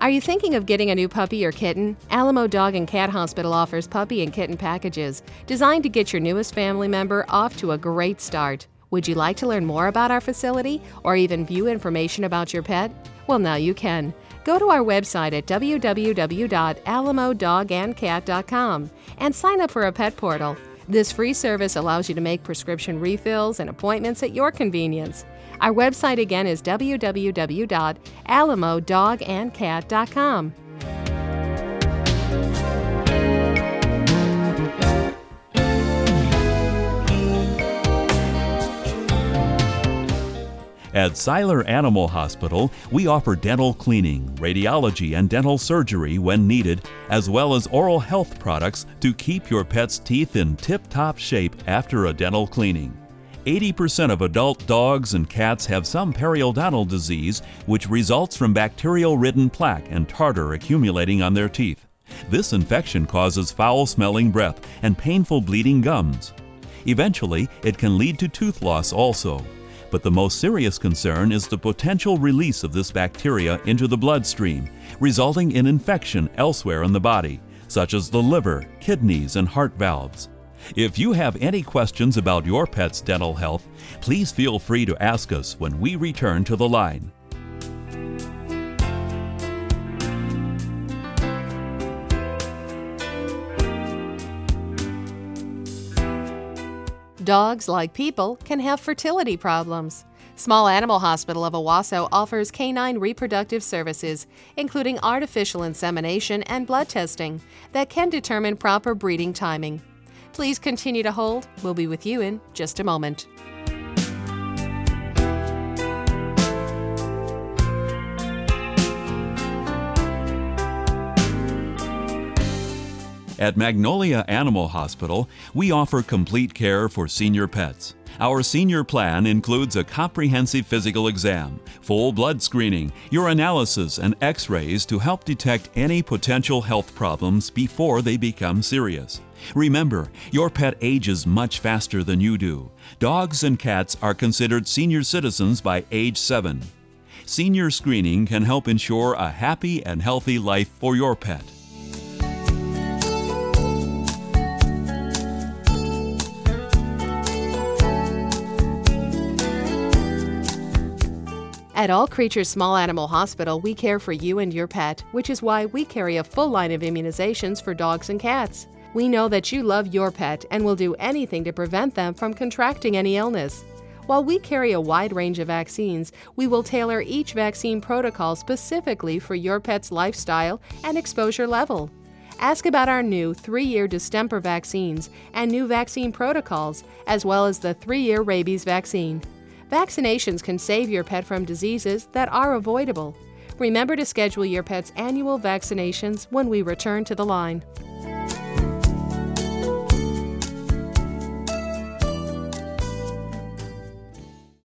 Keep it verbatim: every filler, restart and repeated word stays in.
Are you thinking of getting a new puppy or kitten? Alamo Dog and Cat Hospital offers puppy and kitten packages designed to get your newest family member off to a great start. Would you like to learn more about our facility or even view information about your pet? Well, now you can. Go to our website at w w w dot alamo dog and cat dot com and sign up for a pet portal. This free service allows you to make prescription refills and appointments at your convenience. Our website again is w w w dot alamo dog and cat dot com. At Seiler Animal Hospital, we offer dental cleaning, radiology, and dental surgery when needed, as well as oral health products to keep your pet's teeth in tip-top shape after a dental cleaning. eighty percent of adult dogs and cats have some periodontal disease, which results from bacterial-ridden plaque and tartar accumulating on their teeth. This infection causes foul-smelling breath and painful bleeding gums. Eventually, it can lead to tooth loss also. But the most serious concern is the potential release of this bacteria into the bloodstream, resulting in infection elsewhere in the body, such as the liver, kidneys, and heart valves. If you have any questions about your pet's dental health, please feel free to ask us when we return to the line. Dogs, like people, can have fertility problems. Small Animal Hospital of Owasso offers canine reproductive services, including artificial insemination and blood testing, that can determine proper breeding timing. Please continue to hold. We'll be with you in just a moment. At Magnolia Animal Hospital, we offer complete care for senior pets. Our senior plan includes a comprehensive physical exam, full blood screening, urinalysis, and x-rays to help detect any potential health problems before they become serious. Remember, your pet ages much faster than you do. Dogs and cats are considered senior citizens by age seven. Senior screening can help ensure a happy and healthy life for your pet. At All Creatures Small Animal Hospital, we care for you and your pet, which is why we carry a full line of immunizations for dogs and cats. We know that you love your pet and will do anything to prevent them from contracting any illness. While we carry a wide range of vaccines, we will tailor each vaccine protocol specifically for your pet's lifestyle and exposure level. Ask about our new three-year distemper vaccines and new vaccine protocols, as well as the three-year rabies vaccine. Vaccinations can save your pet from diseases that are avoidable. Remember to schedule your pet's annual vaccinations when we return to the line.